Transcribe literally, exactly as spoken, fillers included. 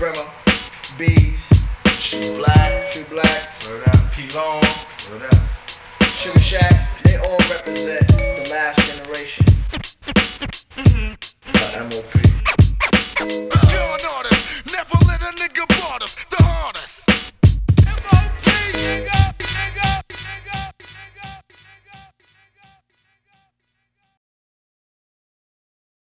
Bremer, Bees, True Black, True Black, word up, P Long, word up. Sugar Shack, they all represent the last generation.